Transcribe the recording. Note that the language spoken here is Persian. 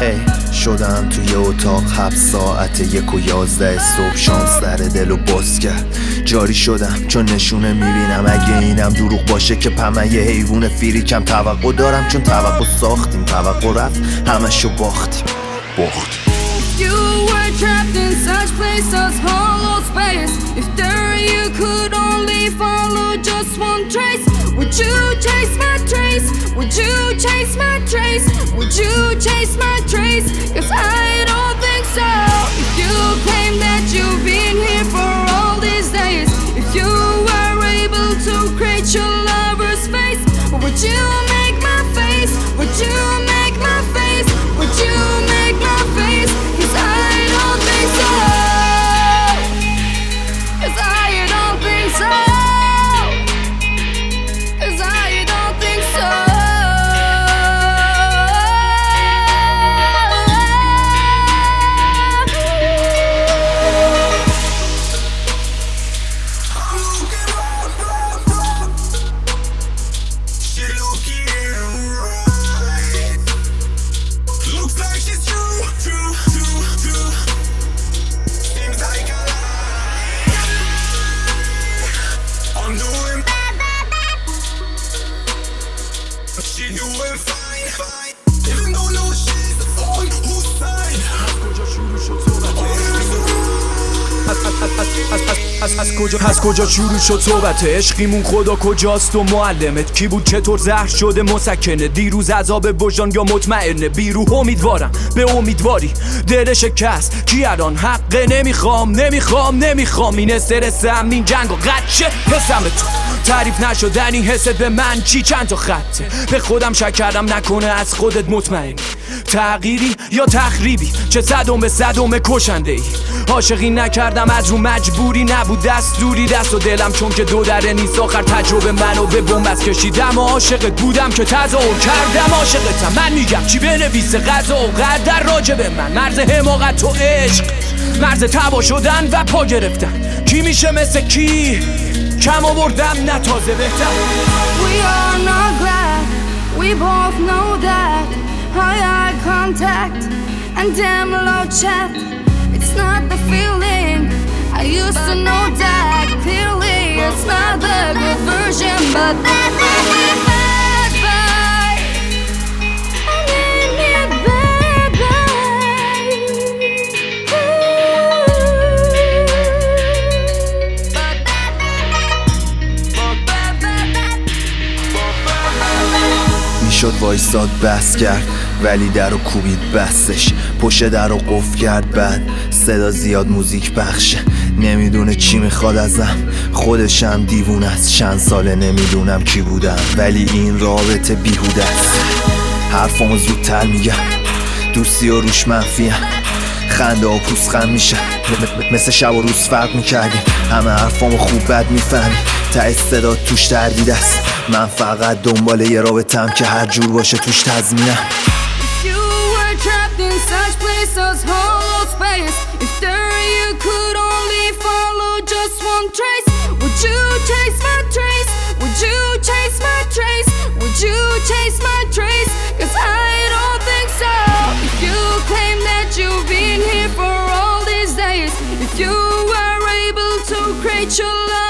شدم توی اتاق 7 ساعت 1:11 صبح شانس در دل و باز کرد. جاری شدم چون نشونه میبینم اگه اینم دروغ باشه که من یه حیوان فریکم. توقع دارم چون توقع ساختیم، توقع رفت همشو باختیم. You were trapped in such places, hollow space. If there you could only follow just one trace, would you chase my trace? Would you chase my trace? Would you chase my trace? 'Cause I don't think so. If you claim that you've been here for all these days, if you were able to create your lover's face, would you make my face? Would you make my face? Would you make my face? 'Cause I don't think so. 'Cause I don't think so. 'Cause I don't think so. She doing fine, fine. Even though no she's on whose side. از کجا شروع شد صحبت عشقیمون؟ خدا کجاست و معلمت کی بود؟ چطور زهر شده مسکنه؟ دیروز عذاب وجدان یا مطمئنه؟ بیروح امیدوارم به امیدواری دل شکست کی الان حقه؟ نمیخوام این استرسم، این جنگ و قدشه حسم تو تعریف نشدنی حست به من چی؟ چند تا خطه به خودم شک کردم نکنه از خودت مطمئنی تغییری یا تخریبی؟ چه صدم کشنده ای؟ عاشقی نکردم از رو مجبوری نبود دستوری، دست و دلم چون که دو دره نیست آخر تجربه منو به بنبست کشیدم و عاشقت بودم که تظاهر کردم عاشقتم. من میگم چی بنویسه قضا و قدر راجع به من؟ مرز حماقت و عشق، مرز تبا شدن و پا گرفتن، کی میشه مثل کی؟ کم آوردم نه تازه بهتر. We are not glad, we both know that. High contact and damn low chat. It's not the feeling I used to know that clearly. It's not the good version, but bad boy. I need me a bad boy. میشد وایساد بس کرد ولی در و کوبید بستش، پشت در رو قفل کرد بعد صدا زیاد موزیک بخشه. نمیدونه چی میخواد ازم، خودشم دیوونه است. چند ساله نمیدونم کی بودم ولی این رابطه بیهوده است. حرفامو زودتر میگم، دوستی و روش منفیم، خنده و پوزخند میشه مثل شب و روز فرق میکردیم. همه حرفامو خوب بد میفهمی، ته صدا توش تردید است. من فقط دنبال یه رابطم که هر جور باشه توش تضمینم. If you were trapped in such places, hollow space. If there you could only follow just one trace, would you chase my trace? Would you chase my trace? Would you chase my trace? 'Cause I don't think so. If you claim that you've been here for all these days, if you were able to create your life